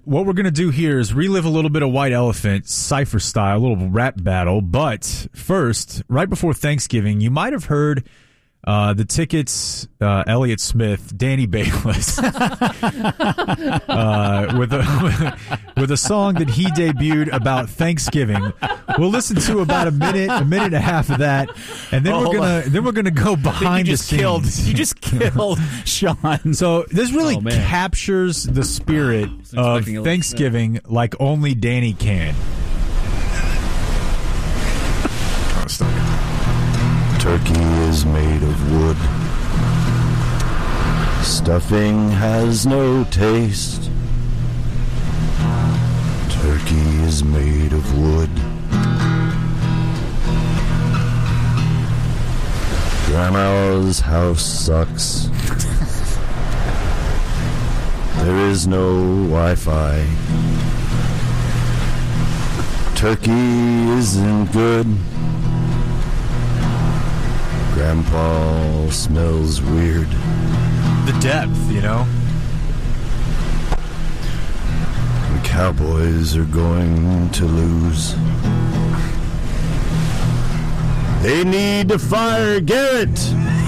what we're going to do here is relive a little bit of White Elephant, Cypher style, a little rap battle. But first, right before Thanksgiving, you might have heard the Tickets, Elliott Smith, Danny Bayless, with a song that he debuted about Thanksgiving. We'll listen to about a minute and a half of that, and then we're gonna go behind the scenes. You just killed Sean. So this really captures the spirit of Thanksgiving like only Danny can. Turkey is made of wood. Stuffing has no taste. Turkey is made of wood. Grandma's house sucks. There is no Wi-Fi. Turkey isn't good. Grandpa smells weird. The depth, you know? The Cowboys are going to lose. They need to fire Garrett.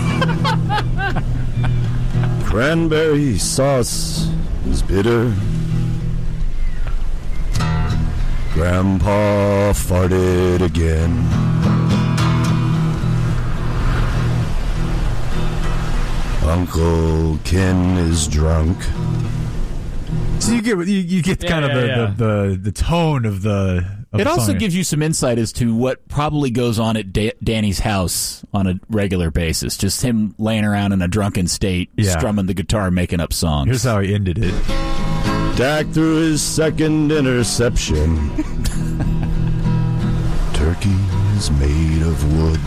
Cranberry sauce is bitter. Grandpa farted again. Uncle Ken is drunk. So you get kind of the tone of the. It also gives you some insight as to what probably goes on at Danny's house on a regular basis. Just him laying around in a drunken state, strumming the guitar, making up songs. Here's how he ended it. Dak threw his second interception. Turkey is made of wood.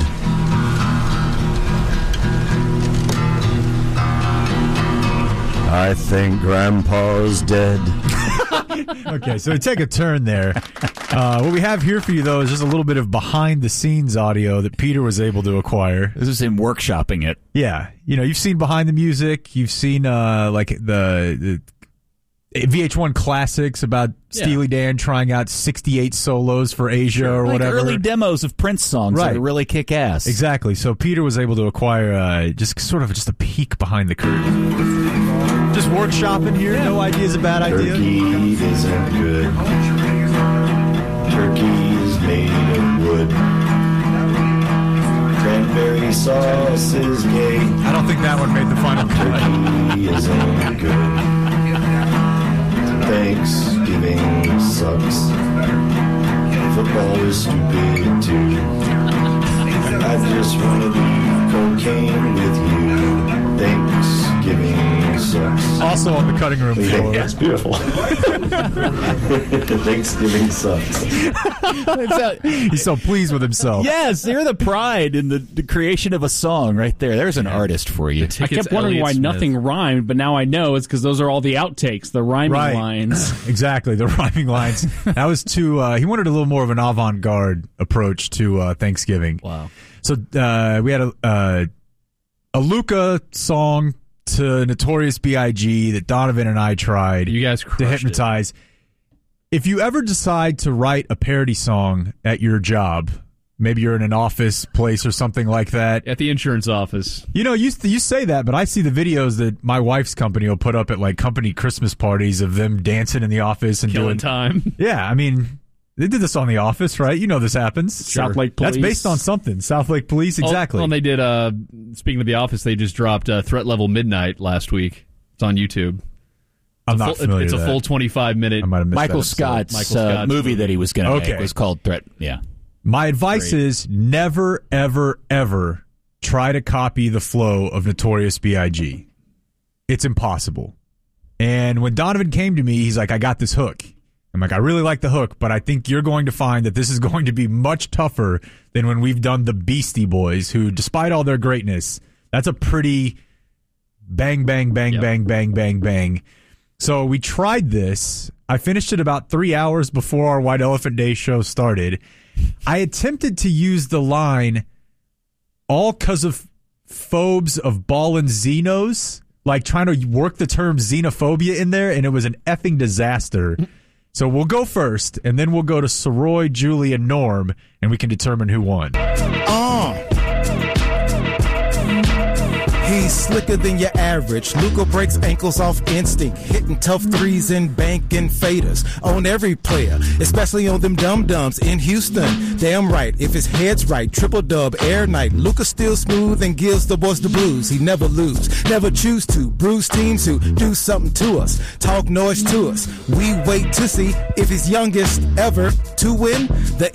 I think Grandpa's dead. Okay, so we take a turn there. What we have here for you, though, is just a little bit of behind-the-scenes audio that Peter was able to acquire. This is him workshopping it. Yeah. You know, you've seen behind the music. You've seen, like, the VH1 classics about Steely Dan trying out 68 solos for Asia or like whatever. Early demos of Prince songs that really kick ass. Exactly. So Peter was able to acquire just a peek behind the curtain. Just workshopping here. No idea is a bad idea. Turkey isn't good. Turkey is made of wood. Cranberry sauce is gay. I don't think that one made the final cut. Turkey isn't good. Thanksgiving sucks. Football is stupid too. I just want to do cocaine with you. Thanksgiving sucks. Also on the cutting room floor. Yeah, it's beautiful. Thanksgiving sucks. He's so pleased with himself. Yes, they're the pride in the creation of a song right there. There's an artist for you. I kept wondering why nothing rhymed, but now I know it's because those are all the outtakes, the rhyming lines. Exactly, the rhyming lines. That was too. He wanted a little more of an avant-garde approach to Thanksgiving. Wow. So we had a Luca song to Notorious B.I.G. that Donovan and I tried you guys to hypnotize. If you ever decide to write a parody song at your job, maybe you're in an office place or something like that. At the insurance office. You know, you say that, but I see the videos that my wife's company will put up at like company Christmas parties of them dancing in the office and killing doing time. Yeah, I mean, they did this on The Office, right? You know this happens. Sure. South Lake Police. That's based on something. South Lake Police, exactly. Oh, and they did, speaking of The Office, they just dropped Threat Level Midnight last week. It's on YouTube. I'm not familiar with that. It's a full 25-minute. I might have missed Michael that Scott's movie that he was going to make was called Threat. Yeah. My advice is never, ever, ever try to copy the flow of Notorious B.I.G. It's impossible. And when Donovan came to me, he's like, I got this hook. I'm like, I really like the hook, but I think you're going to find that this is going to be much tougher than when we've done the Beastie Boys, who, despite all their greatness, that's a pretty bang, bang, bang, bang, bang, bang, bang. So we tried this. I finished it about 3 hours before our White Elephant Day show started. I attempted to use the line, all because of phobes of Ballin' Zenos, like trying to work the term xenophobia in there, and it was an effing disaster. So we'll go first, and then we'll go to Soroy, Julie, and Norm, and we can determine who won. He's slicker than your average. Luka breaks ankles off instinct, hitting tough threes and banking faders on every player, especially on them dum-dums in Houston. Damn right, if his head's right, triple dub, air night. Luka still smooth and gives the boys the blues. He never lose, never choose to bruise teams who do something to us, talk noise to us. We wait to see if he's youngest ever to win the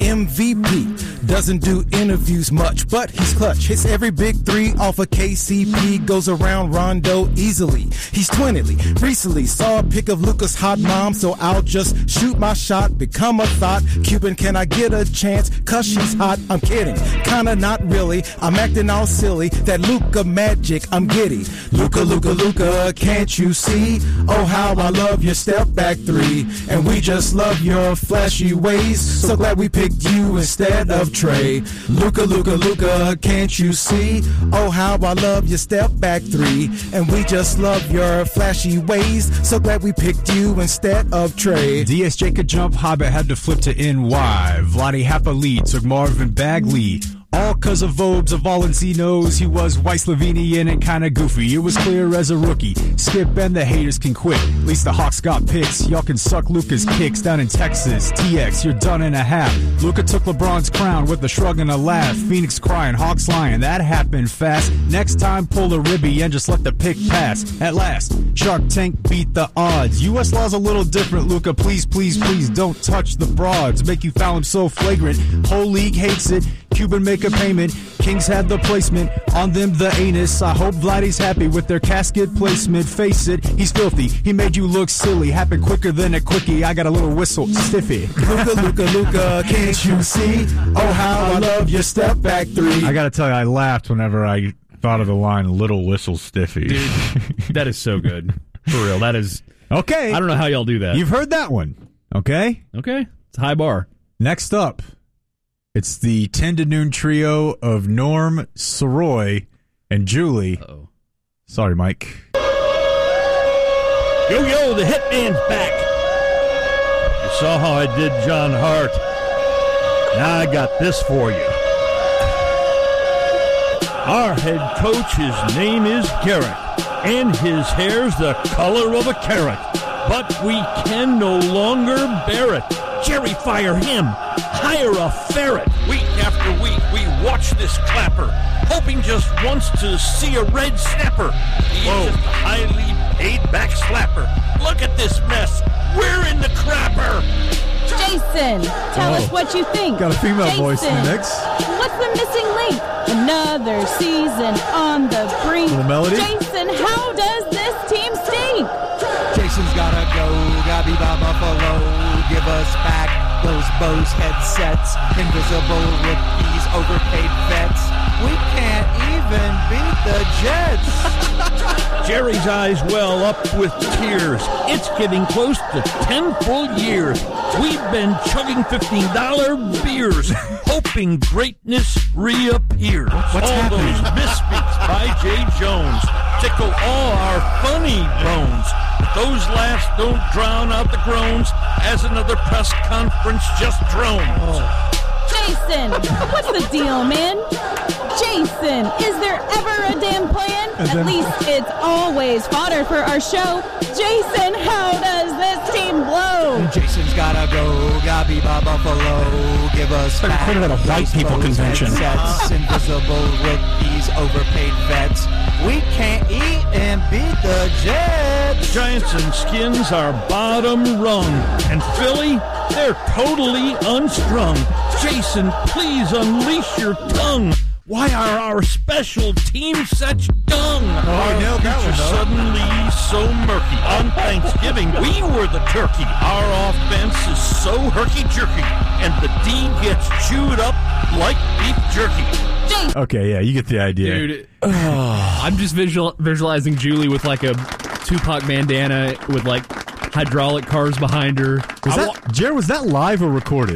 MVP. Doesn't do interviews much, but he's clutch. Hits every big three off of KCP. Goes around Rondo easily. He's 20. Recently saw a pic of Luka's hot mom, so I'll just shoot my shot, become a thought. Cuban, can I get a chance? Cause she's hot. I'm kidding. Kinda not really. I'm acting all silly. That Luka magic, I'm giddy. Luka, Luka, Luka, can't you see? Oh, how I love your step back three. And we just love your flashy ways. So glad we picked you instead of Trey. Luka, Luka, Luka, can't you see? Oh, how I love your step back three, and we just love your flashy ways. So glad we picked you instead of Trey. DSJ could jump, Hobbit had to flip to NY. Vlade happily took Marvin Bagley. All cause of Vobes of Valencinos, he was white Slovenian and kinda goofy. It was clear as a rookie. Skip and the haters can quit. At least the Hawks got picks. Y'all can suck Luka's kicks down in Texas. TX, you're done in a half. Luka took LeBron's crown with a shrug and a laugh. Phoenix crying, Hawks lying. That happened fast. Next time, pull a ribby and just let the pick pass. At last, Shark Tank beat the odds. U.S. law's a little different, Luka. Please, please, please don't touch the broads. Make you foul him so flagrant. Whole league hates it. Cuban make a payment. Kings had the placement on them, the anus. I hope Vladdy's happy with their casket placement. Face it, he's filthy. He made you look silly. Happened quicker than a quickie. I got a little whistle, stiffy. Luka, Luka, Luka, can't you see? Oh, how I love your step back three. I gotta tell you, I laughed whenever I thought of the line, little whistle, stiffy. Dude, that is so good. For real, that is... Okay. I don't know how y'all do that. You've heard that one. Okay? Okay. It's a high bar. Next up, it's the 10 to noon trio of Norm, Soroy, and Julie. Uh-oh. Sorry, Mike. Yo, the Hitman's back. You saw how I did John Hart. Now I got this for you. Our head coach, his name is Garrett, and his hair's the color of a carrot. But we can no longer bear it. Jerry, fire him. Hire a ferret. Week after week, we watch this clapper, hoping just once to see a red snapper. He's just a highly paid back slapper. Look at this mess. We're in the crapper. Jason, tell us what you think. Got a female voice in the mix. What's the missing link? Another season on the brink. Little melody. Jason, how does this team stink? Jason's gotta go, Gabi Buffalo. Give us back those Bose headsets. Invisible rookies, overpaid vets. We can't even beat the Jets. Jerry's eyes well up with tears. It's getting close to 10 full years. We've been chugging $15 beers, hoping greatness reappears. What's all happening? Those misfeats by Jay Jones tickle all our funny bones. But those laughs don't drown out the groans as another press conference just drones. Jason, what's the deal, man? Jason, is there ever a damn plan? At least it's always fodder for our show. Jason, how does this team blow? Jason's gotta go, Gabi Buffalo. Give us back put it at a white people convention. Headsets, invisible rookies, overpaid vets. We can't eat and beat the Jets. Giants and Skins are bottom rung. And Philly, they're totally unstrung. Jason, please unleash your tongue. Why are our special teams such dung? Our future suddenly so murky. On Thanksgiving, we were the turkey. Our offense is so herky-jerky, and the D gets chewed up like beef jerky. Okay, yeah, you get the idea. Dude, I'm just visualizing Julie with like a Tupac bandana with like hydraulic cars behind her. Jared, was that live or recorded?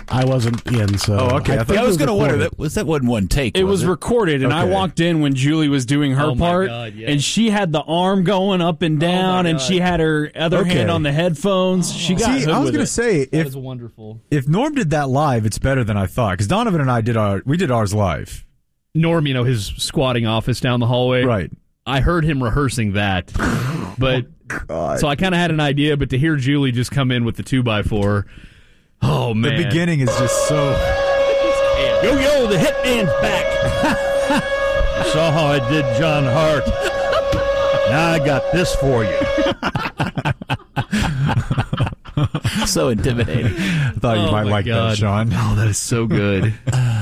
I wasn't in, so. Oh, okay. I was going to wonder, that wasn't one take. It was recorded, and I walked in when Julie was doing her part, and she had the arm going up and down, and she had her other hand on the headphones. She got I was going to say, that is wonderful. If Norm did that live, it's better than I thought, because Donovan and I did ours live. Norm, his squatting office down the hallway. Right. I heard him rehearsing that, but so I kind of had an idea, but to hear Julie just come in with the 2x4, oh man, the beginning is just so. Yo, the hitman's back. You saw how I did John Hart. Now I got this for you. So intimidating. I thought you might like that, Sean. Oh, that is so good.